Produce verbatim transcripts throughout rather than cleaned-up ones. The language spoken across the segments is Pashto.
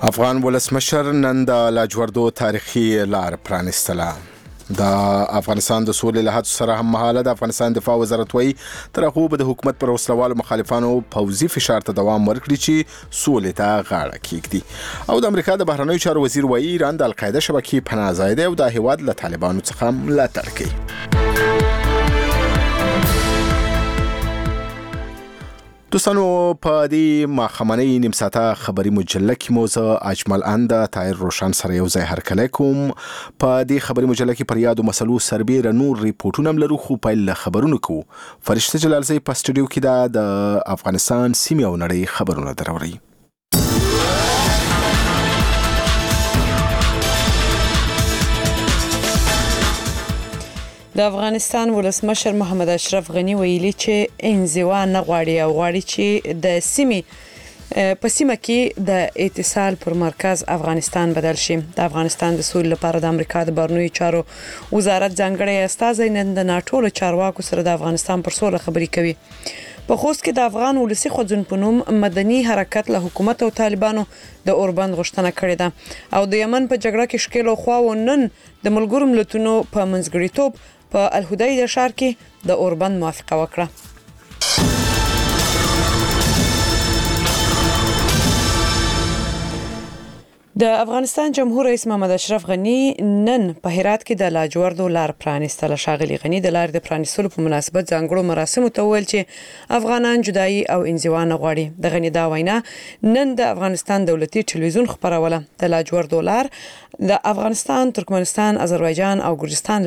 افغان ولسمشر نن د لاجوردو تاریخي لار پرانستله. د افغانستان د سولې له هڅو سره هم مهاله د افغانستان دفاع وزارت وایي تر هغو به د حکومت پر وسلوالو مخالفانو پوځي فشار ته دوام ورکړي چې سولې ته غاړه کېږدي. او د امریکا د بهرنیو چارو وزیر وایي ایران د القاعده شبکې پناه ځای دی او د هیواد له طالبانو څخه ملاتړ کوي. دوستانو په دې ماښامنۍ نیم ساعته خبري مجله کې مو زه اجمل اند طاهر روشن سره یو ځای هرکلی کوم. په دې خبري مجله کې پر یادو مسلو سربیره نور ریپورټونه هم لرو، خو پیل له خبرونو کوو. فرشته جلالزی په سټوډیو کې دا د افغانستان سیمې او نړۍ خبرونه دروري. د افغانستان ولسمشر محمد اشرف غنی ویلي چې انزوا نه غواړي او غواړي چې د سیمې په سیمه کې د اتصال پر مرکز افغانستان بدل شي. د افغانستان د سولې لپاره د امریکا د بهرنیو چارو وزارت ځانګړی استازی نن د ناټو له چارواکو سره د افغانستان پر سوله خبرې کوي. په خوست کې د افغان ولسي خوځښت په نوم مدني حرکت له حکومت او طالبانو د اوربند غوښتنه کړې ده او د یمن په جګړه کې شکیل او خواو نن د ملګرو ملتونو په منځګړیتوب په الهدایده ښار کې د اوربند موافقه وکړه. د افغانستان جمهور رئیس محمد اشرف غنی نن په هرات کې د لاجوردو لار پرانستله. ښاغلي غنی د لارې د پرانستلو په مناسبت ځانګړو مراسمو ته وویل چې افغانان جدایي او انزوا نه غواړي. د غنی دا وینا نن د افغانستان دولتي ټلویزیون خبروله. د لاجوردو لار د افغانستان، ترکمنستان، آذربایجان او ګرجستان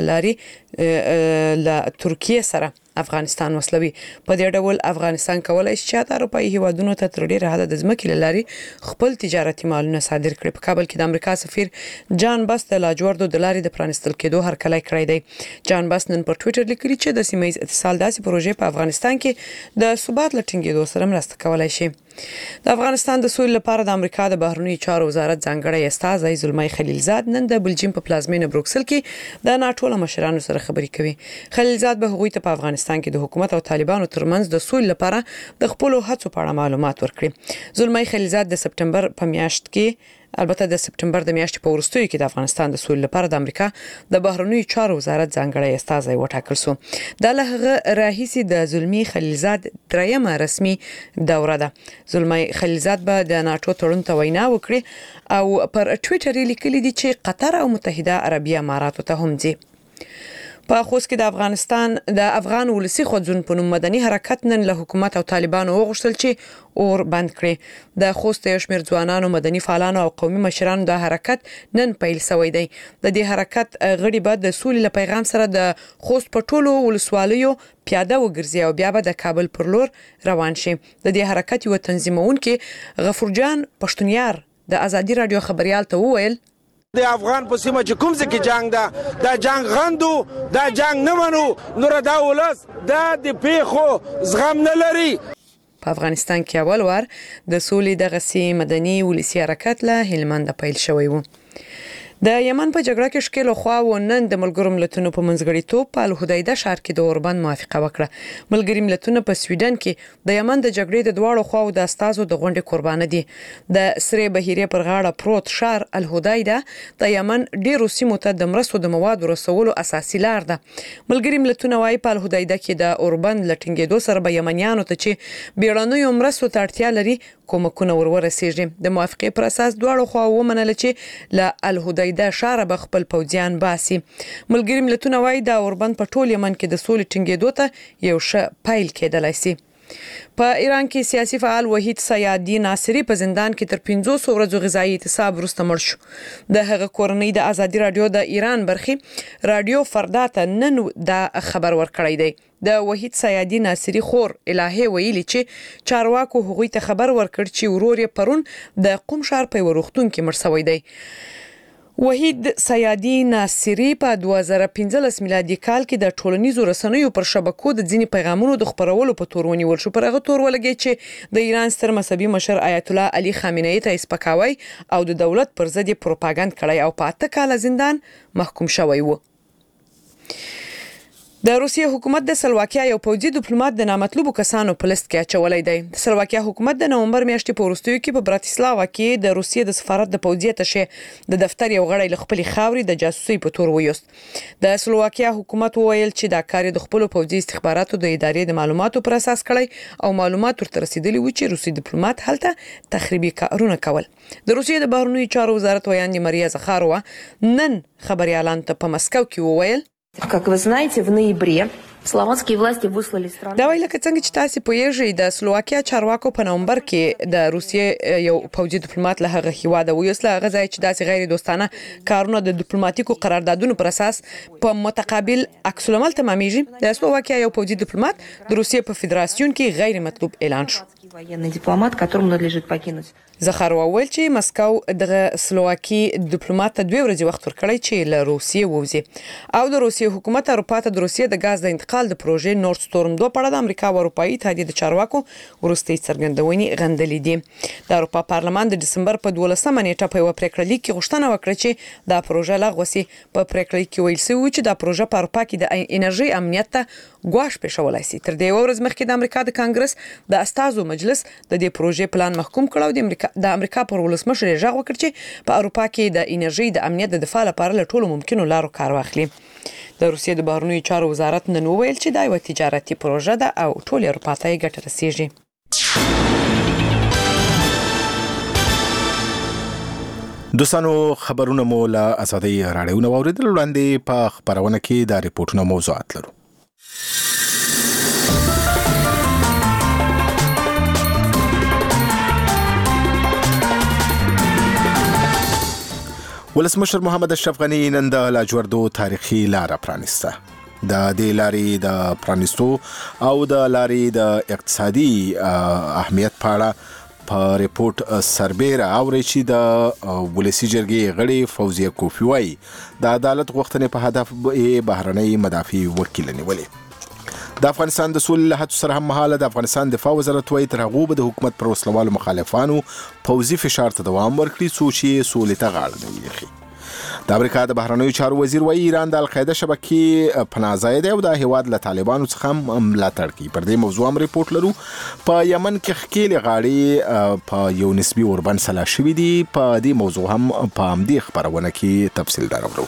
لارې له ترکیه سره افغانستان وسلوي. په دې ډول افغانستان کولای شي چې د اروپایي هیوادونو ته تر ډیره حده د ځمکې لارې خپل تجارتي مالونه صادر کړي. په کابل کې د امریکا سفیر جان بس د لاجوردو د لارې د پرانستل کېدو هرکلی کړی دی. جان بس نن پر ټویټر لیکلي چې د سیمه ییز اتصال داسې پروژې په افغانستان کې د ثبات لټینګېدو سره مرسته کولای شي. د افغانستان د سولې لپاره د امریکا د بهرنیو چارو وزارت ځانګړی استازی زلمی خلیلزاد نن د بلجیم په پلازمینه بروکسل کې د ناټو له مشرانو سره خبرې کوي. خلیلزاد به هغوی ته په افغانستان کې د حکومت او طالبانو ترمنځ د سولې لپاره د خپلو هڅو په اړه معلومات ورکړي. زلمی خلیلزاد د سپټمبر په میاشت کې البته د سپټمبر د میاشتې په وروستیو کې د افغانستان د سولې لپاره د امریکا د بهرنیو چارو وزارت ځانګړی استازی وټاکل شو. دا له هغه راهیسې د زلمی خلیلزاد دریمه رسمي دوره ده. زلمی خلیلزاد به د ناټو تړون ته وینا وکړي او پر ټویټر یې لیکلي دي چې قطر او متحده عربي اماراتو ته هم ځي. په خوست کې د افغانستان د افغان ولسي خوځښت په نوم مدني حرکت نن له حکومت او طالبانو وغوښتل چې اور بند کړي. د خوست یو شمېر ځوانانو، مدني فعالانو او قومي مشرانو د حرکت نن پیل شوی دی. د دې حرکت غړي به د سولې له پیغام سره د خوست په ټولو ولسوالیو پیاده وګرځي او بیا به د کابل پر لور روان شي. د دې حرکت یو تنظیمونکي غفورجان پښتونیار د ازادي رادیو خبريال ته وویل د افغان په سیمه چې کوم ځکه جنگ ده دا جنگ غندو دا جنگ نه منو نور دا ولس دا د پیخو زغم نه لري. په افغانستان کې اول وار د سولې دغه سي مدني ولسي حرکت له هلمند پیل شوی و. د یمن په جګړه کې شکیل او خواو نن د ملګرو ملتونو په منځګړیتوب په الهدایده ښار کې د اوربند موافقه وکړه. ملګري ملتونه په سویډن کې د یمن د جګړې د دواړو خواو د استازو د غونډې قربانه دي. د سرې بحیرې پر غاړه پروت ښار الهدایده د یمن ډیرو سیمو ته د مرستو د موادو رسولو اساسي لار ده. ملګري ملتونه وايي په الهدایده کې د اوربند لټینګېدو سره به یمنیانو ته چې بیړنیو مرستو ته اړتیا لري کومکونه ورورسیږي. د موافقې پر اساس دواړو خواو ومنله چې له الهدایده د شار به خپل پوځیان باسي. ملګري ملتونه وايي د اوربند په ټول یمن کې د سولې ټینګېدو ته یو ښه پیل کېدلی سي. په ایران کې سیاسي فعال وحید سیادي ناصری په زندان کې تر پنځوس ورځو غذایی اعتصاب وروسته مړ شو. د هغه کورنۍ د ازادي رادیو د ایران برخې رادیو فردا ته نن دا خبر ورکړی دی. د وحید سیادي ناصری خور الهه ویلي چې چارواکو هغوی ته خبر ورکړ چې ورور یې پرون د قم ښار په وروختون کې مړ شوی دی. وحید سیادي ناصری په دوه زره پنځلس میلادي کال کې د ټولنیزو رسنیو پر شبکو د ځینې پیغامونو د خپرولو په تور ونیول شو. پر هغه تور ولګي چې د ایران ستر مذهبي مشر آیت الله علي خامنه‌ای ته سپکاوی او د دولت پر ضد پروپاګاندا کړی او په اته کاله زندان محکوم شوی و. د روسیې حکومت د سلواکیا یو پوځي ډیپلوماټ د نامطلوبو کسانو په لیست کې اچولای دی. د سلواکیا حکومت د نومبر میاشتې په وروستیو کې په براتیسلاوا کې د روسیې د سفارت د پوځي اتشې د دفتر یو غړی له خپلې خاورې د جاسوسي په تور ویوست. د سلواکیا حکومت وویل چې دا کار د خپل پوځي استخباراتو د ادارې د معلوماتو پر اساس کړی او معلومات ورته رسیدلي و چې روسي ډیپلوماټ هلته تخریبي کارونه کول. د روسیې د بهرنیو چارو وزارت ویاندې ماریا زخاروا نن خبريالانو ته په مسکو کې وویل Как вы знаете, в ноябре славянские власти выслали страну. دا ویل کڅنګ چې تاسو پوهیږئ د سلواکیا چارواکو په نومبر کې د روسیې یو پوځي ډیپلوماټ له هغه هیواده ویوسله هغه ځای چې داسې غیر دوستانه کارونه د ډیپلوماټیکو قراردادونو پر اساس په متقابل عکس العمل تمامیږي. د سلواکیا یو پوځي ډیپلوماټ د روسیې په فدراسیون کې غیر مطلوب اعلان شو. Военный дипломат, которому надлежит покинуть. زخاروا ویل چې مسکو د سلواکي ډیپلوماټ ته دوه ورځې وخت ورکړی چې له روسیې ووځي او د روسیې حکومت اروپا ته د روسیې د غاز د انتقال د پروژې نورد ستورم دوه په اړه د امریکا او اروپאי اتحادیې د چارواکو وروستي څرګندونې غندلې دي. د اروپا پارلمان د دسمبر په دولسمه نیټه په یو پریکړه لیک کې غوښتنه وکړه چې دا پروژه لغوه شي. په پریکړه کې ویل شوی چې دا پروژه په اروپا کې د انرژي امنیت ته ګواښ پېښولای شي. تر دې ورځ مخکې د امریکا د کانګرس د استازو مجلس د دې پروژې پلان محکوم کړ او د امریکا د امریکا پر ولسمشر یې غږ وکړ چې په اروپا کې د انرژي د امنیت د دفاع لپاره له ټولو ممکنو لارو کار واخلي. د روسیې د بهرنیو چارو وزارت نن وویل چې دا یو تجارتي پروژه ده او ټول اروپا ته یې ګټه رسیږي. دوستانو خبرونه مو له ازادي راډیو نو اوریدل وړاندې په خبرونه کې د ریپورتونو موضوعات لرو. ولسمشر محمد اشرف غنی نن د لاجوردو تاریخي لار پرانیسته. د دې لارې د پرانیستو او د لارې د اقتصادي اهمیت په اړه په ریپورت سربېره اوري چې د ولسی جرګې غړي فوزیه کوفی وايي د عدالت غوښتنې په هدف بهرنۍ مدافع وکیل نیولې. د افغانستان د سولې له هڅو سره هم مهاله د افغانستان دفاع وزارت وايي تر هغه به د حکومت پر وسلوالو مخالفانو پوځي فشار ته دوام ورکړي څو چې سولې ته غاړه نه ویخي. د امریکا د بهرنیو چارو وزیر وايي ایران د القاعده شبکې پناه ځای دی او د هیواد له طالبانو څخه ملاتړ کوي. پر دې موضوع هم ریپورت لرو. په یمن کې ښکېلې غاړې په یو نسبي اوربند سلا شوي دي. په دې موضوع هم په همدې خبرونه کې تفصیل دارو.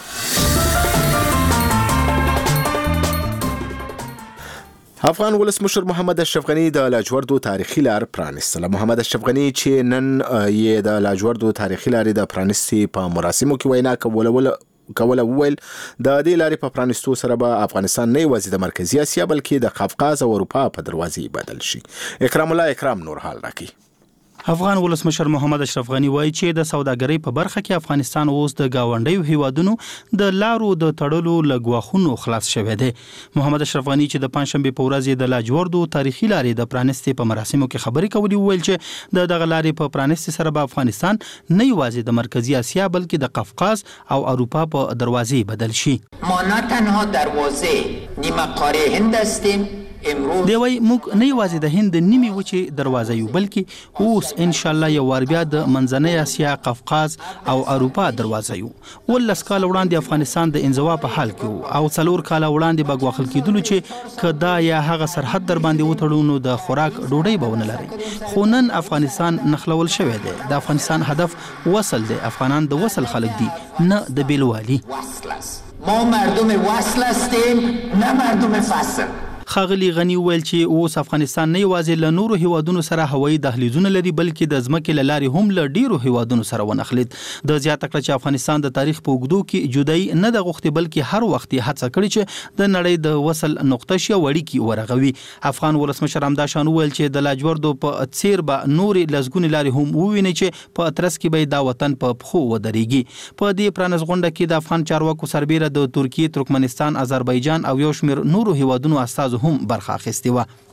افغان ولسمشر محمد اشرف غنی د لاجوردو تاریخي لار پرانیستله. محمد اشرف غنی چې نن یې د لاجوردو تاریخي لارې د پرانیستي په مراسمو کې وینا کوله کوله وویل د دې لارې په پرانیستو سره به افغانستان نه یوازې د مرکزی اسیا بلکې د قفقاز او اروپا په دروازې بدل شي. اکرام الله اکرام نور حال راکړي. افغان ولسمشر محمد اشرف غنی وایي چې د سوداګرۍ په برخه کې افغانستان اوس د گاونډیو هیوادونو د لارو د تړلو لګواخونو خلاص شوی دی. محمد اشرف غنی چې د پنځشنبه په ورځ د لاجوردو تاریخي لارې د پرانستي په مراسمو کې خبرې کولې ویل چې د دغه لارې په پرانستي سره به افغانستان نه یوازې د مرکزی اسیا بلکې د قفقاز او اروپا په دروازې بدل شي. ما نه تنها دروازه نیمه قاره هند هستیم دی وای موږ نه یوازې د هند نیمه وچې دروازه یو بلکې اوس ان شاء الله یو ور بیا د منځنۍ اسیا قفقاز او اروپا دروازه یو. ولس کال وړاندې افغانستان د انزوا په حال کې او څلور کال وړاندې بغوخل کېدلو چې کدا یا هغه سرحد در باندې وټړونو د خوراک ډوډۍ بونه لري. خو نن افغانستان نخلول شوی دی. د افغانستان هدف وصل دی. افغانان د وصل خلک دي نه د بیلوالي. ما مردم وصل هستیم نه مردم فصل. خاغلی غنی ویل چې اوس افغانستان نه یوازې له نورو هیوادونو سره هوایي دهلیزونه لري بلکې د ځمکې له لارې هم له ډیرو هیوادونو سره ونښلید. د زیاته کړه چې افغانستان د تاریخ په اوږدو کې جدایي نه د غوښتي بلکې هر وخت یې هڅه کړې چې د نړۍ د وصل نقطه شي وړيکي ورغوي. افغان ولسمشر همداشان ویل چې د لاجوردو په څیر به نورې لزګونې لارې هم وویني چې په اترس کې به دا وطن په پخو ودرېږي. په دې پرانیز غونډه کې د افغان چارواکو سربېره د ترکیې، ترکمنستان، آذربایجان او یو شمېر نورو هیوادونو استازو هم برخه اخیستې وه.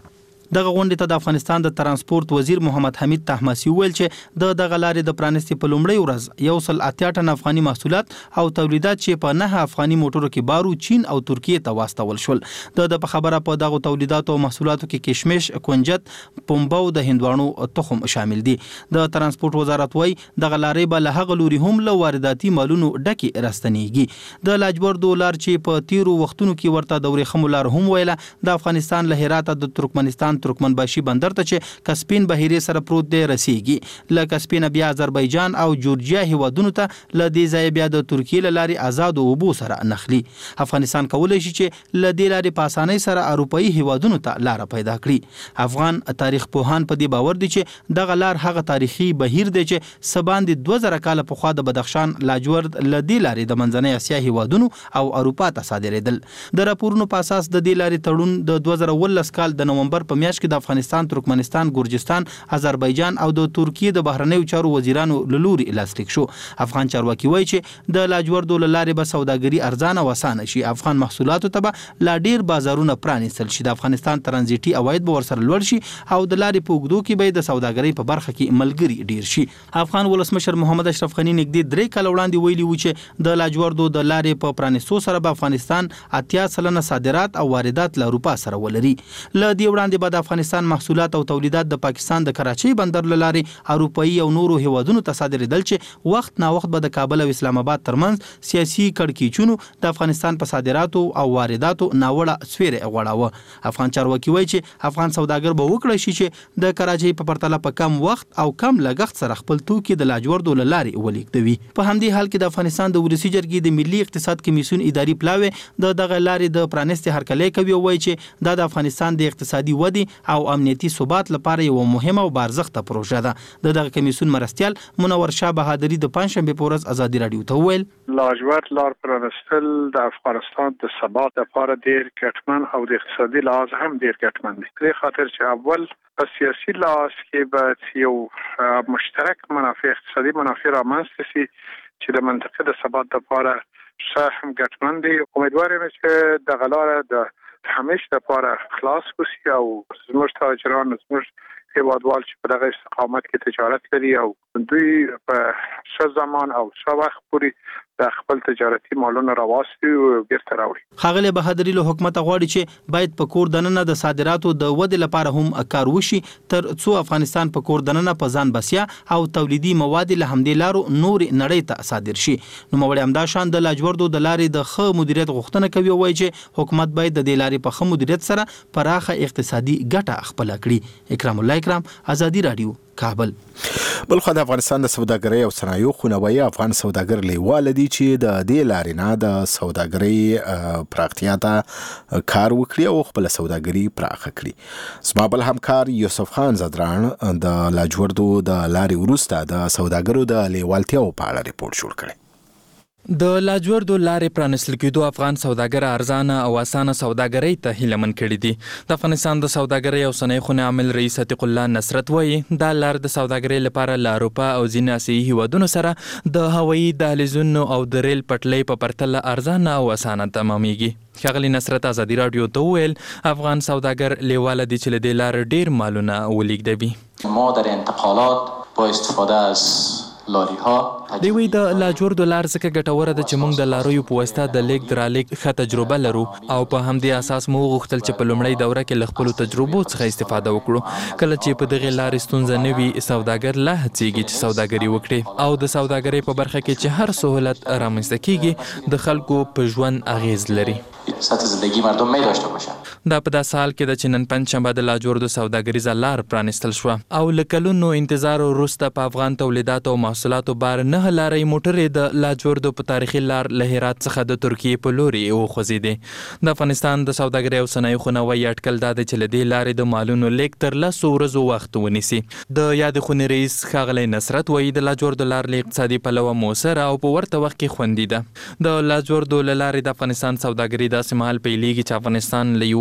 دغه غونډې ته د افغانستان د ترانسپورت وزیر محمد حمید طهماسي وویل چې د دغه لارې د پرانستې په لومړۍ ورځ یو سل اتیا ټن افغاني محصولات او تولیدات چې په نه افغاني موټرو کې بارو چین او ترکیه ته واستول شول. د د په خبره په دغه تولیداتو او محصولاتو کې کشمش، کنجد، پنبه او د هندوانو تخم شامل دي. د ترانسپورت وزارت وایي دغه لارې به له هغه لوري هم له وارداتي مالونو ډکې راستنیږي. د لاجوردو لار چې په تیرو وختونو کې ورته د ورېښمو لار هم ویله د افغانستان له هراته د ترکمنستان ترکمنباشي بندر ته چې کسپین بحیرې سره پروت دی رسیږي. له کسپین بیا آذربایجان او جورجیا هیوادونو ته له دې ځایه بیا د ترکیې له لارې آزادو اوبو سره نښلي. افغانستان کولی شي چې له دې لارې په اسانۍ سره اروپایي هیوادونو ته لاره پیدا کړي. افغان تاریخ پوهان په دې باور دي چې دغه لار هغه تاریخي بهیر دی چې سباندې دوه زره کاله پخوا د بدخشان لاجورد له دې لارې د منځنۍ اسیا هیوادونو او اروپا ته صادرېدل. د راپورونو په اساس د دې لارې تړون د دوه زره اوولس کال د نومبر په میاشت کې د افغانستان، ترکمنستان، ګرجستان، آذربایجان او د ترکیې د بهرنیو چارو وزیرانو له لوري لاسلیک شو. افغان چارواکي وایي چې د لاجوردو له لارې به سوداګري ارزانه او اسانه شي. افغان محصولاتو ته به لا ډیر بازارونه پرانیستل شي. د افغانستان ترانزیټي عواید به ورسره لوړ شي او د لارې په اوږدو کې به د سوداګرۍ په برخه کې ملګري ډیر شي. افغان ولسمشر محمد اشرف غني نږدې درې کاله وړاندې ویلي و چې د لاجوردو د لارې په پرانیستو سره به افغانستان اتیا سلنه صادرات او واردات له اروپا سره ولري. له دې وړاندې به د افغانستان محصولات او تولیدات د پاکستان د کراچۍ بندر له لارې اروپایي او نورو هیوادونو ته صادرېدل چې وخت نا وخت به د کابل او اسلام آباد ترمنځ سیاسي کړکېچونو د افغانستان په صادراتو او وارداتو ناوړه سویره غوړاوه. افغان چارواکي وایي چې افغان سوداګر به وکړی شي چې د کراچۍ په پرتله په کم وخت او کم لګښت سره خپل توکي د لاجوردو له لارې ولیږدوي. په همدې حال کې د افغانستان د ولسي جرګې د ملي اقتصاد کمیسیون اداري پلاوی د دغه لارې د پرانستې هرکلی کوي او وایي چې دا د افغانستان د اقتصادي ودې او امنیتي ثبات لپاره یو مهمه او بارزښته پروژه ده. د دغه کمیسیون مرستیال منور شاه بهادري د پنځشنبه په ورځ ازادي راډیو ته وویل لاجورد لار پرانستل د افغانستان د ثبات لپاره ډیر ګټمن او د اقتصادي لحاظ هم ډیر ګټمن دی. په خاطر چې اول په سیاسي لحاظ کې به یو مشترک منافع اقتصادي منافع رامنځته شي چې د منطقې د ثبات لپاره ښه هم ګټمن دی. امیدوار یم چې دغه لاره د همیشه لپاره خلاص وشي او زموږ تاجران زموږ هیوادوال چې په دغه استقامت کې تجارت لري او دوی په ښه زمان او ښه وخت پورې د خپل تجارتي مالونه راوستي او بیرته راوړي. ښاغلی بهادري له حکومت غواړي چې باید په کور دننه د صادراتو د ودې لپاره هم کار وشي تر څو افغانستان په کور دننه په ځان بسیا او تولیدي مواد له همدې لارو نور نړۍ ته صادر شي. نوموړی همدا شان د لاجوردو د لارې د ښه مدیریت غوښتنه کوي او وایي چې حکومت باید د دې لارې په ښه مدیریت سره پراخه اقتصادي ګټه خپله کړي. اکرام الله اکرام، ازادي راډیو، کابل. بلخو د افغانستان د سوداګرۍ او صنایعو خونوي افغان سوداګر لیواله دي چې د دې لارې نه د سوداګرۍ پراختیا ته کار وکړي او خپل سوداګري پراخه کړي. زما بل همکار یوسف خان زدران د لاجوردو د لارې وروسته د سوداګرو د لیوالتیاو په اړه ریپورت جوړ کړی. د لاجوردو لارې پرانستل کېدو افغان سوداګر ارزانه او اسانه سوداګرۍ ته هیلهمن کړي دي. د افغانستان د سوداګرۍ او صنایع خونې عامل رئیس عتیق الله نصرت وایي دا لار د سوداګرۍ لپاره له اروپا او ځینې اسیایي هیوادونو سره د هوایي دهلیزونو او د ریل پټلۍ په پرتله ارزانه او اسانه تمامیږي. ښاغلي نصرت ازادي راډیو ته وویل افغان سوداګر لیواله دي چې له دې لارې ډیر مالونه ولیږدوي. ما در انتقالات با استفاده از لاری ها دی وی د لاجوردو لار ځکه ګټوره ده چې موږ د لاریو په واسطه د لیږد رالیږد ښه تجربه لرو او په همدې اساس مو وغوښتل چې په لومړۍ دوره کې له خپلو تجربو څخه استفاده وکړو. کله چې په دغې لارې ستونزه نه وي سوداګر لا هڅېږي چې سوداګري وکړي او د سوداګرۍ په برخه کې چې هر سهولت رامنځته کیږي د خلکو په ژوند اغیز لري. سطح زندگی مردم می داشته باشن. دا په داسې حال کې ده چې نن پنجشنبه د لاجوردو سوداګریزه لار پرانستل شوه او له کلونو انتظار وروسته په افغان تولیداتو او محصولاتو بار نه لارۍ موټرې د لاجوردو په تاریخي لار له هرات څخه د ترکیې په لوري وخوځېدې. د افغانستان د سوداګرۍ او صنایعو خونه وایي اټکل دا دی چې له دې لارې د مالونو لیږد تر لسو ورځو وخت ونیسي. د یادې خونې رئیس ښاغلی نصرت وایي د لاجوردو لار له اقتصادي پلوه مؤثره او په ورته وخت کې خوندي ده. د لاجوردو له لارې د افغانستان سوداګري داسې مهال پیلېږي چې افغانستان له یو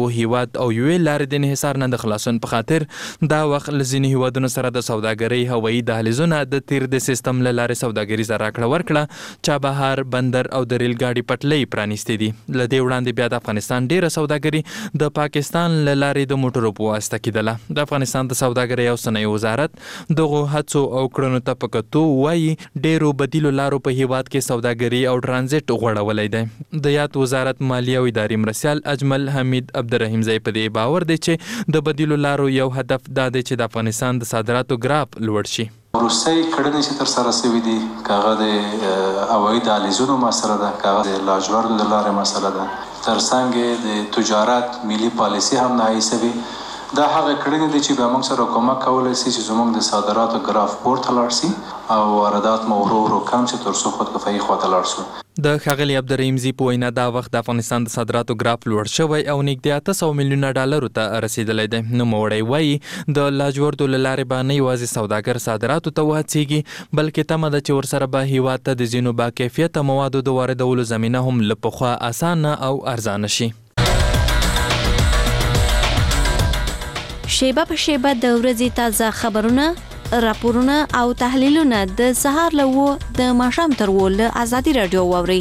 دغه هیواد او یوې لارې د انحصار نه د خلاصون په خاطر دا وخت له ځینې هیوادونو سره د سوداګرۍ هوایي دهلیزونه د تیر د سیستم له لارې سوداګریزه راکړه ورکړه چابهار بندر او د ریل ګاډي پټلۍ پرانیستې دي. له دې وړاندې بیا د افغانستان ډیره سوداګري د پاکستان له لارې د موټرو په واسطه کېدله. د افغانستان د سوداګرۍ او صنایع وزارت دغه هڅو او کړنو ته په کتو وایي ډیرو بدیلو لارو په هیواد کې سوداګري او ټرانزیټ غوړولی دی. د یاد وزارت مالیه او اداري مرستیال اجمل حمید عبدالرحیم زئی په دې باور دی چې د بدیلو لارو یو هدف دا دی چې د افغانستان د صادراتو ګراف لوړ شي. وروستۍ کړنې چې تر سره شوي دي که هغه د هوایي دهلیزونو مسله ده که هغه د لاجوردو د لارې مسله ده تر څنګ د تجارت ملي پالیسي هم نهایي شوي. دا هغه کړنې دي چې به موږ سره کومک کولی شي چې زموږ د صادراتو ګراف پورته لاړ شي او واردات مو ورو ورو کم شي تر څو خودکفایي خواته لاړ شو. د ښاغلي عبدالرحیم زئی په وینا دا وخت د افغانستان د صادراتو ګراف لوړ شوی او نږدې اته سوه میلیونه ډالرو ته رسیدلی دی. نوموړی وایي د لاجوردو له لارې به نه یوازې سوداګر صادراتو ته وهڅېږي بلکې تمه ده چې ورسره به هیواد ته د ځینو باکیفیته موادو د واردولو زمینه هم له پخوا اسانه او ارزانه شي. شیبه په شیبه د ورځې تازه خبرونه، راپورونه او تحلیلونه د سهار له اوه د ماښام تر اوه له ازادي راډیو واورئ.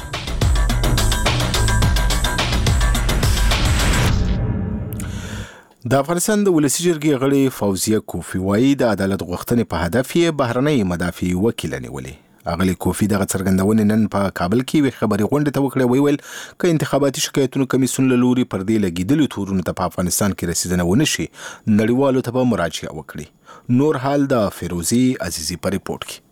د افغانستان د ولسي جرګې غړي فوزیه کوفی وایي د عدالت غوښتنې په هدف یې بهرنۍ مدافع وکیله نیولې. اغلی کوفی دغه څرګندونې نن په کابل کې وی خبري غونډه ته وکړه. ویل ک انتخاباتي شکایتونو کمیسیون له لوري پر دې لګیدلو تورونو ته په افغانستان کې رسیدنه ونه شي نړیوالو ته به مراجعه وکړي. نور حال د فیروزی عزیزی په ریپورت کې.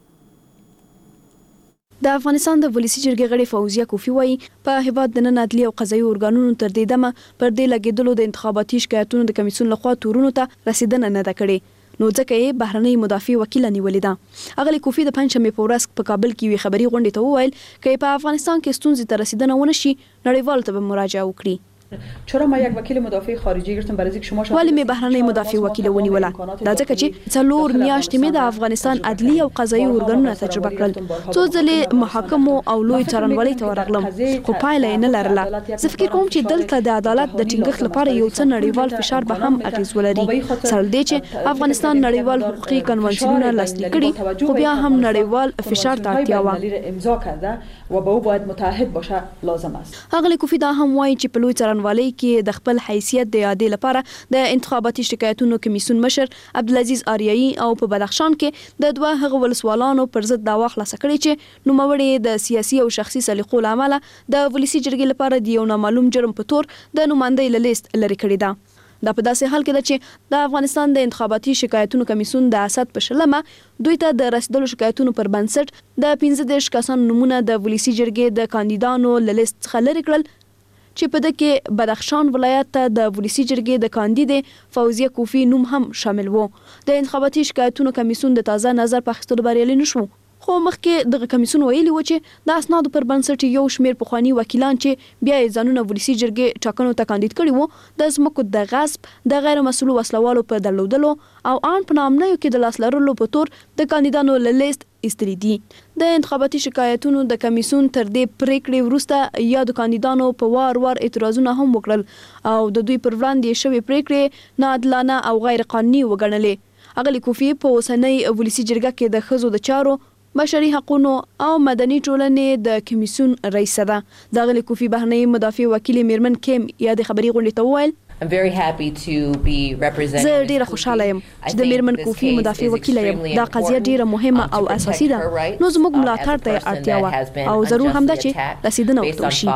د افغانستان د ولسي جرګې غړي فوزیه کوفی وایي په هیواد د نن عدلي او قضایي ارګانونو تر دې دمه پر دې لګیدلو د انتخاباتي شکایتونو د کمیسیون لخوا تورونو ته رسیدنه نه ده کړې نو ځکه یې بهرنۍ مدافع وکیله نیولې ده. اغلی کوفی د پنځشنبې په ورځ په کابل کې یوې خبري غونډې ته وویل که په افغانستان کې ستونزې ته رسیدنه ونه شي نړیوالو ته به مراجعه وکړي. چرا ما یک وکیل مدافع خارجی گرفتم برای اینکه شما ولی می بهرنۍ مدافع وکیل ونیوله دا ځکه چې څلور میاشتې می د افغانستان عدلی او قضایي ارګانونه تجربه کړل. څو ځلې محاکمو او لوی څارنوالۍ ته ورغلم خو پایله یې نه لرله. زه فکر کوم چې دلته د عدالت د ټینګښت لپاره یو څه نړیوال فشار به هم اغیز ولري. سره دې چې افغانستان نړیوال حقوقي کنوانسیونونه لاسلیک کړي خو بیا هم نړیوال فشار ته اړتیا وه امضا کرده و به او باید متحد باشه لازم است. اغلی کوفی دا هم وایي چې په لوی څارنوالۍ کې د خپل حیثیت د یادې لپاره د انتخاباتي شکایتونو کمیسیون مشر عبدالعزیز آریایی او په بدخشان کې د دوه هغه ولسوالانو پر ضد دعوا خلاصه کړې چې نوموړي د سیاسي او شخصي سلیقو له امله د ولسي جرګې لپاره د یو نامعلوم جرم په تور د نمایندۍ له لیست لرې کړې ده. دا په داسې حال کې ده چې د افغانستان د انتخاباتي شکایتونو کمیسیون د اسد په شلمه دوی ته د رسیدلو شکایتونو پر بنسټ د پنځه دېرش کسانو نومونه د ولسي جرګې د کاندیدانو له لیست څخه لرې کړل چې په دې کې بدخشان ولایت ته د ولسي جرګې د کاندیدې فوزیه کوفی نوم هم شامل وو. د انتخاباتي شکایتونو کمیسیون د تازه نظر په اخیستلو بریالي نشو خو مخکې دغه کمیسیون ویلي و چې د اسنادو پر بنسټ یو شمیر پخواني وکیلان چې بیا یې ځانونه ولسي جرګې ټاکنو ته کاندید کړي وو د ځمکو د غصب د غیر مسؤلو وسلوالو په درلودلو او ان په نامنیو کې د لاس لرلو په تور د کاندیدانو له لیست ایستلي دي. د انتخاباتي شکایتونو د کمیسیون تر دې پریکړې وروسته یادو کاندیدانو په وار وار اعتراضونه هم وکړل او د دوی پر وړاندې شوې پریکړې ناعادلانه او غیر قانوني وګڼلې. اغلی کوفی په اوسنۍ ولسي جرګه کې د ښځو د چارو بشري حقوقو او مدني ټولنې د کمیسیون رئیس ده. د اغلی کوفی بهرنۍ مدافع وکیل میرمن کیم یا د خبري غونډې ته وویل I'm very happy to be representing. زه ډیره خوشاله یم چې د میرمن کوفی مدافع وکیل یم. دا قضیه ډیره مهمه او اساسي ده. نو زموږ ملاتړ ته اړتیا وه او ضرور هم ده چې رسیدنه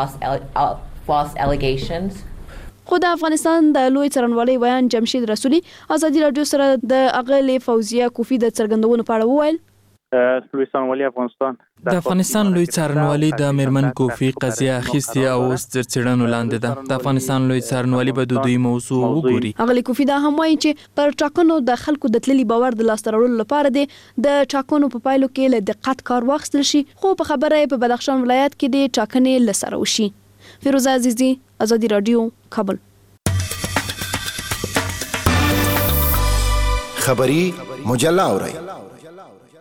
وکړو. خو د افغانستان د لوی څارنوالۍ ویان جمشید رسولي ازادي راډیو سره د اغلی فوزیه کوفی د څرګندونو په اړه وویل لوی څارنوالي افغانستان د افغانستان لوی څارنوالي د میرمن کوفی قضیه اخیستې او اوس تر څېړنو لاندې ده. د افغانستان لوی څارنوالي به د دوی موضوع وګوري. اغلی کوفی دا هم وایي چې پر ټاکنو د خلکو د تللي باور د لاسته راوړلو لپاره دی د ټاکنو په پایلو کې له دقت کار واخیستل شي خو په خبره په بدخشان ولایت کې د ټاکنې له سره وشي. فیروزه عزیزی ازادي راډیو کابل. خبری مجله اورئ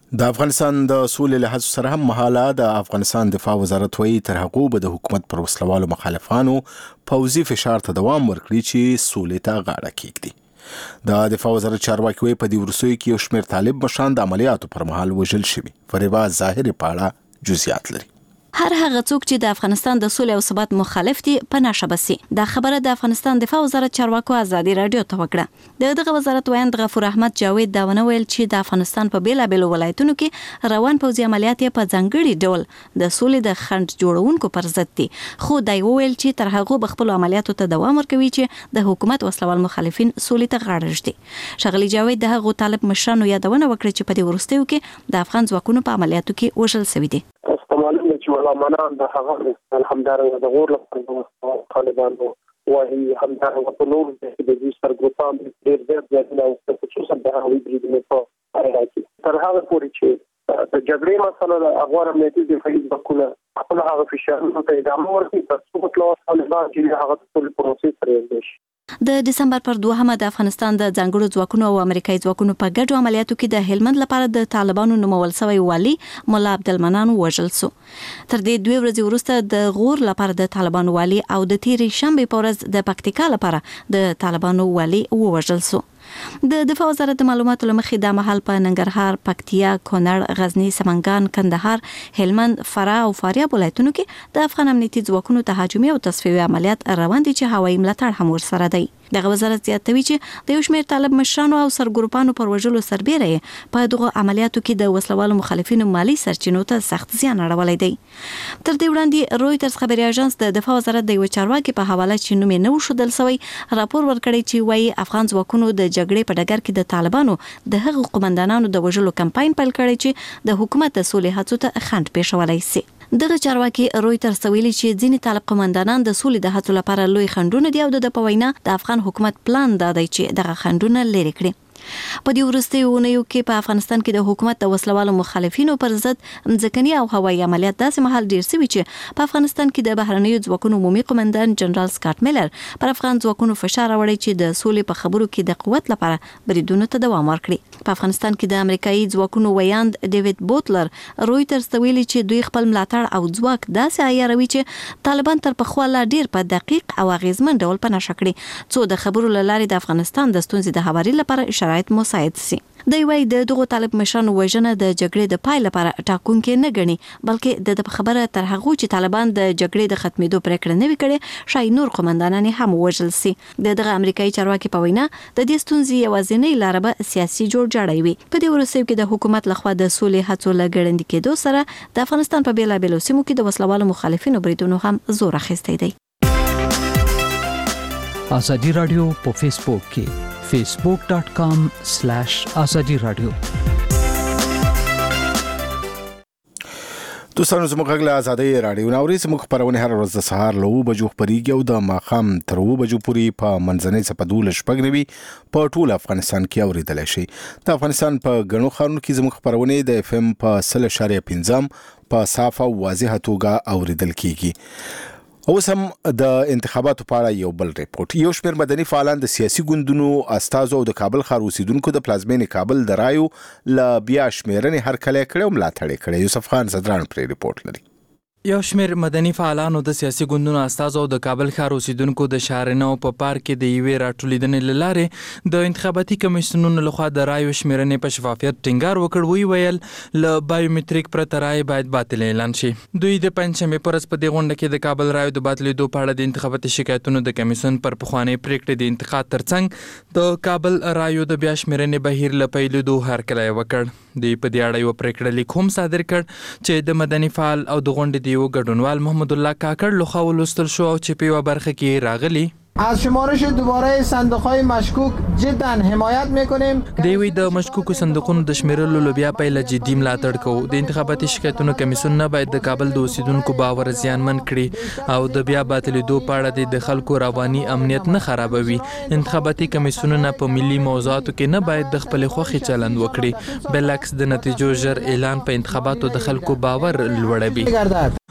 د افغانستان د سولې له هڅو سره هم مهاله د افغانستان دفاع وزارت وایي تر هغه به د حکومت پر وسلوالو مخالفانو پوځي فشار ته دوام ورکړي چې سولې ته غاړه کېږدي. د دفاع وزارت چارواکي وایي په دې وروستیو کې یو شمېر طالب مشران د عملیاتو پر مهال وژل شوي. فریبا ظاهري په اړه جزئیات لري. هر هغه څوک چې د افغانستان د سولې او ثبات مخالف دي په نشه بسي. دا خبره د افغانستان دفاع وزارت چارواکو ازادي رادیو ته وکړه. د دغه وزارت وایند غفور احمد جاوید دا ونه ویل چې د افغانستان په بیلابېلو ولایتونو کې روان پوځي عملیات په ځانګړي ډول د سولې د خنډ جوړونکو پر ضد دي. خو دا ویل چې تر هغه به خپل عملیاتو ته دوام ورکوي چې د حکومت وسلوال مخالفین سولې ته غاړه ږدي. شغلی جاوید د هغه طالب مشرانو یادونه وکړه چې په دې وروستیو کې د افغان ځواکونو په عملیاتو کې وژل شوي دي. معلومه چې ولامنان د هغه الحمدلله د غور لپاره طالبانو وایي همدارنګه په نور د دې سرګروپان ډېر ډېر ځایونه او خصوصا د هغوی بریدونه په اړه کې تر هغه پورې چې د جګړې مسله د افغان امنیتي دفاعي ځواکونه خپل هغه فشارونو ته ادامه ورکړي تر څو په طالبان کې هغه ټول پروسې سره شي. د دسمبر پر دوهمه د افغانستان د ځانګړو ځواکونو او امریکایي ځواکونو په ګډو عملیاتو کې د هلمند لپاره د طالبانو نومول شوی والي مولا عبدالمنان وژل شو. تر دې دوه ورځې وروسته د غور لپاره د طالبانو والي او د تیرې شنبه په ورځ د پکتیکا لپاره د طالبانو والي وژل شو. د دفاع وزارت د معلوماتو لمخې د محل په ننګرهار، پکتیا، کونړ، غزنی، سمنګان، کندهار، هلمند، فراه او فاریاب ولایتونو کې د افغان امنیتي ځواکونو تهاجمي او تصفیوي عملیات روان دي چې هوایي ملاتړ هم ورسره دی. دغه وزارت زیاتوي چې د یو شمېر طالب مشرانو او سرګروپانو پر وژلو سربېره په دغه عملیاتو کې د وسلوالو مخالفینو مالی سرچینو ته سخت زیان اړولی دی. تر دې وړاندې رویټرز خبري اژانس د دفاع وزارت د یو چارواکي په حواله چې نوم یې نه وښودل شوی راپور ورکړی چې وایي افغان ځواکونو د جګړې په ډګر کې د طالبانو د هغو قومندانانو د وژلو کمپاین پیل کړی چې د حکومت د سولې هڅو ته خنډ پېښولی سي. دغه چارواکي رویټرز ویلي چې ځینې طالب قومندانان د سولې د هڅو لپاره لوی خنډونه دي او د په وینا د افغان حکومت پلان دا دی چې دغه خنډونه لري کړي. په دې وروستیو اونیو کې په افغانستان کې د حکومت د وسلوالو مخالفینو پر ضد ځمکني او هوایي عملیات داسې مهال ډیر شوي چې په افغانستان کې د بهرنیو ځواکونو عمومي قومندان جنرال سکاټ میلر پر افغان ځواکونو فشار راوړی چې د سولې په خبرو کې د قوت لپاره بریدونو ته دوام ورکړي. په افغانستان کې د امریکایي ځواکونو ویاند ډیوډ بوتلر رویټرز ته ویلي چې دوی خپل ملاتړ او ځواک داسې عیاروي چې طالبان تر پخوا لا ډیر په دقیق او اغیزمن ډول په نشه کړي څو د خبرو له لارې د افغانستان د ستونزې د هواري لپاره شرایط مساعد سي. دوی وايي د دغو طالب مشرانو وژنه د جګړې د پای لپاره ټاکونکې نه ګڼي بلکې د خبره تر هغه چې طالبان د جګړې د ختمېدو پریکړه نه وکړي شای نور قومندانان هم وژل سي. دغه امریکایي چارواکي په وینا د دې ستونزې یوازینۍ لار به سیاسي جوړجاړی وي. په دې وروستیو کې د حکومت لخوا د سولې هڅو لګړندې کېدو سره د افغانستان په بیلابېلو سیمو کې د وسلوالو مخالفینو بریدونو هم زور اخیستی دی. ازادي رادیو په فیسبوک کې facebook dot com slash azadi radio. دوستانو زموږ غږ له ازادي رادیو ناوري زموږ خبرونه هر ورځ د سهار له اوه بجو خپرېږي او د ماښام تر اوه بجو پورې په منځنۍ څپه دولس شپږ نوي په ټول افغانستان کې اورېدلی شي. د افغانستان په ګڼو ښارونو کې زموږ خبرونه د اف ام په سل اشاریه پنځم په صافه او واضحه توګه اورېدل کیږي. اوس هم د انتخاباتو په اړه یو بل ریپورت. یو شمېر مدني فعالان د سیاسي ګوندونو استازو او د کابل ښار اوسیدونکو د پلازمینې کابل د رایو له بیا شمېرنې هرکلی کړی او ملاتړ یې کړی. یوسف خان صدران پرې ریپورت لري. یو شمېر مدني فعالانو د سیاسي ګوندونو استازو د کابل ښار اوسیدونکو د شارنو په پارک کې د یوې راټولیدنې له لارې د انتخاباتي کمیسیونونو لخوا د رایو شمېرنې په شفافیت ټینګار وکړ. وی ویل له بایومټریک پرته رای باید باطل اعلان شي. دوی د پنځشنبې په ورځ په دې غونډه کې د کابل رایو د باطلېدو په اړه د انتخاباتي شکایتونو د کمیسیون پر پخوانۍ پریکړې د انتقاد ترڅنګ د کابل رایو د بیا شمېرنې بهیر له پیلېدو هرکلی وکړ. دوی په دې اړه یو پریکړه لیک هم صادر کړ چې د مدني فعال او د غونډې د یو ګډونوال محمد الله کاکړ لخوا ولوستل شو او چې په یوه برخه کې راغلي از شمارش دوباره صندوق‌های مشکوک جدا حمایت می‌کنیم. دوی د مشکوکو صندوقونو د شمیرلو لوبیا پیله جدي ملاتړ کوو. د انتخاباتي شکایتونو کمیسیون نه باید د کابل د اوسیدونکو باور زیانمن کړي او د بیا باطلېدو په اړه د خلکو رواني امنیت نه خرابوي. انتخاباتي کمیسیونونه په ملي موضوعاتو کې نه باید د خپل خوښي چلند وکړي. بلکس د نتیجو ژر اعلان په انتخاباتو د خلکو باور لوړوي.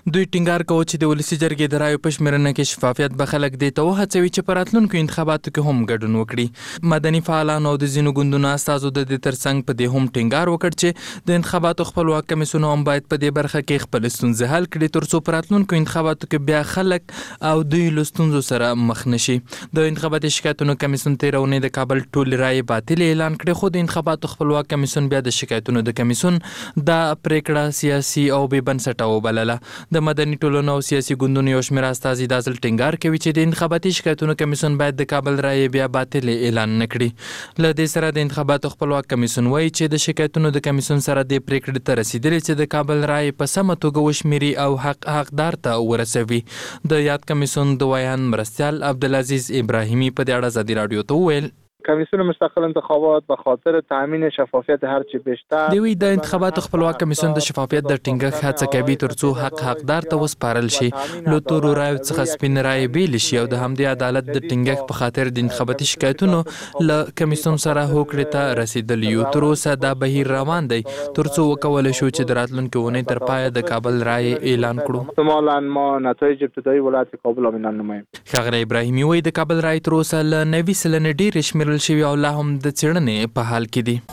دوی ټینګار کوي چې د ولسی جرګې د رایو په شمیرنه کې شفافیت به خلک دي ته وهڅوي چې په راتلونکو انتخاباتو کې هم ګډون وکړي. مدني فعالان او د ځینو ګوندونو استازو د دې ترڅنګ په دې هم ټینګار وکړ چې د انتخاباتو خپلواک کمیسیون هم باید په دې برخه کې خپل ستونزې حل کړي ترڅو په راتلونکو انتخاباتو کې بیا خلک او دوی له ستونزو سره مخ نشي. د انتخاباتي شکایتونو کمیسیون تیر اونۍ د کابل ټولې رایې باطل اعلان کړې، خو د انتخاباتو خپلواک کمیسیون بیا د شکایتونو د کمیسیون دا پریکړه سیاسي او بې بنسټه وبلله. د مدني ټولنو او سیاسي ګوندونو یو شمېر استازي دا ځل ټینګار کوي چې د انتخاباتي شکایتونو کمیسیون باید د کابل رایې بیا باطل اعلان نه کړي. له دې سره د انتخاباتو خپلواک کمیسیون وایي چې د شکایتونو د کمیسیون سره د پریکړې ته رسیدلې چې د کابل رایې په سمه توګه وشمیري او حق حقدار ته ورسوي. د یاد کمیسیون د ویان مرستیال عبدالعزیز ابراهیمی په دې اړه ازادي رادیو ته وویل کمیسیون مستقل انتخابات به خاطر تامین شفافیت هر چی بیشتر دوی د انتخاباتو خپلواک کمیسیون د شفافیت د ټینګښت هڅه کوي ترڅو حق حقدار ته وسپارل شي، له تورو رایو څخه سپین رایې بیل شي او د همدې عدالت د ټینګښت په خاطر د انتخاباتي شکایتونو له کمیسیون سره هوکړې ته رسیدلی یو. تر اوسه دا بهیر روان دی ترڅو وکولای شو چې د راتلونکي اونۍ تر پایه د کابل رایې اعلان کړو. احتمالاً ما نتایج ابتدایی ولایت کابل اعلان نماییم. ښاغلی ابراهیمي وایي د کابل رایې تر اوسه له نوي سلنې ډېرې شمیرل شوي او لا هم د څېړنې په حال کې دي.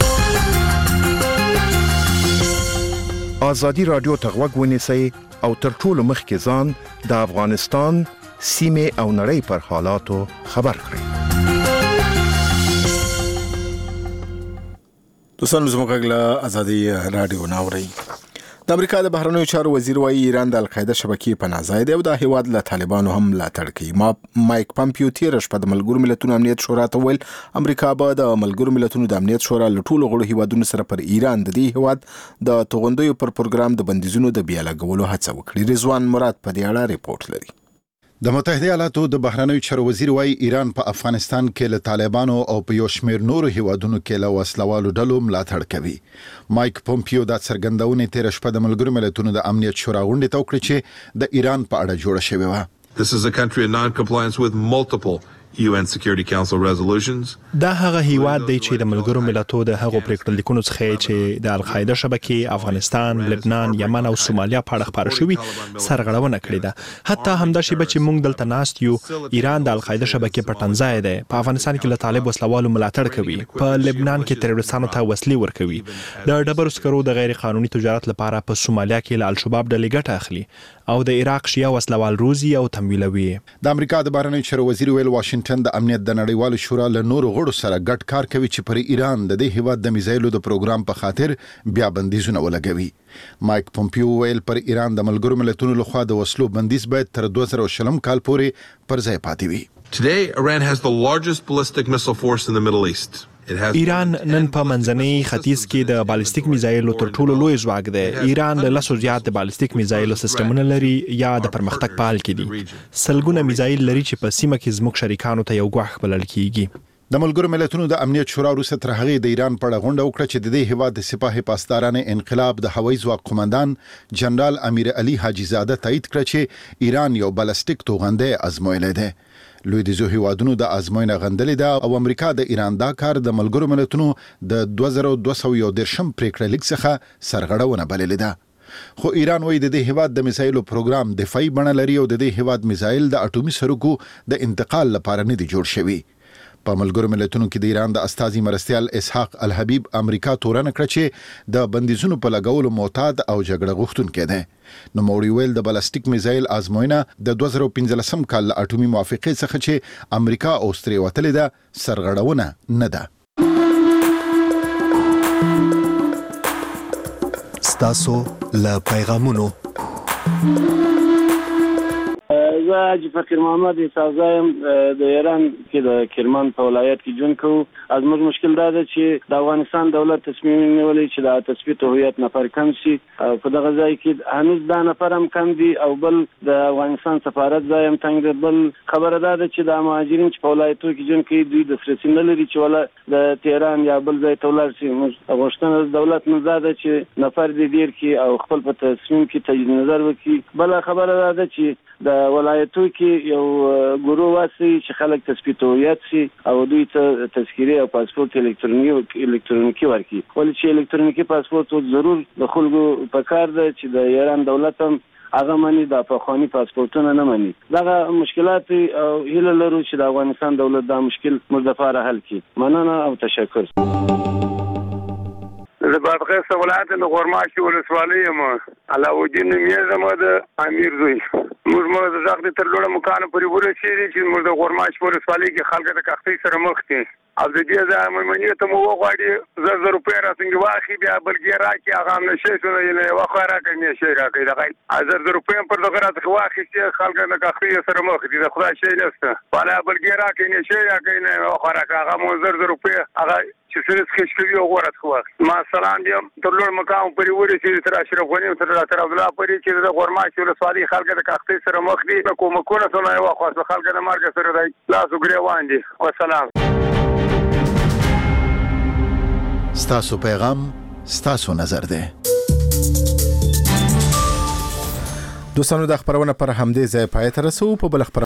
ازادي رادیو ته غوږ ونیسئ او تر ټولو مخکې ځان د افغانستان سیمې او نړۍ پر حالاتو خبر کړئ. دوستان زموږ غږ ازادي رادیو ناوړي. د امریکا د بهرنیو چارو وزیر وايي ایران د القاعده شبکې پناه ځای دی او د هیواد له طالبانو هم ملاتړ کوي. ما مایک پامپیو تیر شپه د ملګرو ملتونو امنیت شورا ته ویل امریکا به د ملګرو ملتونو د امنیت شورا له ټولو غړو هیوادونو سره پر ایران د دې هیواد د توغندیو پر پروګرام د بندیزونو د بیا لګولو هڅه وکړي. رضوان مراد په دې اړه ریپورت لري. د متحده ایالاتو د بهرنیو چارو وزیر وايي ایران په افغانستان کې له طالبانو او په یو شمېر نورو هیوادونو کې له وسلوالو ډلو ملاتړ کوي. مایک پومپیو دا څرګندونه تیر شپه د ملګرو ملتونو د امنیت شورا غونډې ته وکړه چې د ایران په اړه جوړه شوې وه. This is a country in non-compliance with multiple U N Security Council resolutions. دا هغه هیواد دی چې د ملګرو ملتونو د هغو پریکړه لیکونو څخه چې د القاعده شبکې افغانستان، لبنان، یمن او سومالیا په اړه خبره شوې سرغړونه کړې ده. حتی همدا شی به چې موږ دلته ناست یو ایران د القاعده شبکې په ټنځای دی. په افغانستان کې له طالب وسلوالو ملاتړ کوي. په لبنان کې تروریستانو ته وسلې ورکوي. د ډبرو سکرو د غیر قانوني تجارت لپاره په سومالیا کې له الشباب ډلې ګټه اخلي او د عراق شیا وسلوال روزي او تمویلوي. د امریکا د بهرنیو چارو وزیر ویل واشنگټن د امنیت د نړیوالو شورا له نورو غړو سره ګډ کار کوي چې پر ایران د دې هیواد د میزایلو د پروګرام په خاطر بیا بندیزونه ولګوي. مایک پومپیو ویل پر ایران د ملګرو ملتونو لخوا د وسلو بندیز باید تر دوه زره شلم کال پورې پر ځای پاتې وي. Today, Iran has the largest ballistic missile force in the Middle East. ایران نن په منځنۍ ختیځ کې د بالستیک میزایلو تر ټولو لوی ځواک دی. ایران له لسو زیات د بالستیک میزایلو سیستمونه لري یا د پرمختګ په حال کې دي. سلګونه میزایل لري چې په سیمه کې زموږ شریکانو ته یو ګواښ بلل کیږي. د ملګرو ملتونو د امنیت شورا وروسته تر هغې د ایران په اړه غونډه وکړه چې د دې هیواد د سپاه پاسدارانه انقلاب د هوایي ځواک قومندان جنرال امیر علي حاجي زاده تایید کړ چې ایران یو بالستیک توغندی ازمویلی دی. لویدیځو هیوادونو د ازموینه غندلې ده او امریکا د ایران دا کار د ملګرو ملتونو د دوه زره دوه سوه یو دېرشم پریکړه لیک څخه سرغړونه بللې ده. خو ایران وایي د دې هیواد د میزایلو پروګرام دفاعي بڼه لري او د دې هیواد میزایل د اټومي سرکو د انتقال لپاره نه دي جوړ شوي. په ملګرو ملتونو کې د ایران د استازي مرستیال اسحاق الحبیب امریکا تورنه کړ چې د بندیزونو په لګولو معتاد او جګړه غوښتونکی دی. نوموړي ویل د بالستیک میزایل ازموینه د دوه زره پنځلسم کال له اټومي موافقې څخه چې امریکا او استرالیا وتلې ده سرغړونه نه ده. ستاسو له پیغامونو زه حاجي فقیر محمد اسحاق یم د ایران کې د کرمان په ولایت کې ژوند کوو. زموږ مشکل دا ده چې د افغانستان دولت تصمیم نیولی چې د تثبیت هویت نفر کم شي. په دغه ځای کې هنوز دا نفر هم کم دي او بل د افغانستان سفارت ځای هم تنګ دی. بل خبره دا ده چې د مهاجرین چې په ولایتو کې ژوند کوي دوی دسترسي نه لري چې ولا د تهران یا بل ځای ته ولاړ شي. موږ غوښتنه د دولت نه دا ده چې نفر دې ډېر کړي او خپل په تصمیم کې تجدید نظر وکړي. بله خبره دا ده چې د ولایتو کې یو ګروه واسي چې خلک تثبیت هویت شي او دوی ته تذکیره او پاسپورت الکترونیکي الکترونیکي ورکړي. ولې چې الکترونیکي پاسپورت ضرور د خلکو په کار ده چې د ایران دولت هم هغه مني د پخوانی پاسپورتونه نه مني. دا مشکلات او هیله لرو چې د افغانستان دولت دا مشکل مردفاره حل کړي. مننه او تشکر. د بادغیس ولایت د غورماشي ولسوالۍ یم. علاوالدین نومیږم زما د امیر زوی. موږ مو د ځاګ د تر لوړه مکان پورې ورسېدي چې موږ د غورماشي ولسوالۍ کې خلک د کښتۍ سره مخ دي. او د دې ځای مې ته مو وغواړي زر زر روپۍ راڅنګه واخلي بیا بلګې راکړي هغه هم نشي شوی نه یوه خوا راکړي نشي راکړي دغه زر زر روپۍ پر دغه راڅخه واخیستې خلک د کښتۍ سره مخ دي. د خدای شی نشته والا بلګې راکړي نشي راکړي نه یوه خوا راکړي هغه مو زر زر روپۍ هغه چې سره سکش کوي او غوړت خو ما سلام دیم تر لوړ مقام پورې ورسېدي تر اشرف غنی تر تر عبد الله پورې چې د غورماشي ولسوالۍ خلک د کښتۍ سره مخ دي کومکونه څه یوه خوا خلک د مرګ سره دی لاس وګریوان دي. والسلام. ستاسو پیغام ستاسو نظر ده. دوستانو د خبرونه پر همدې ځای پای ته رسو. په بل خبر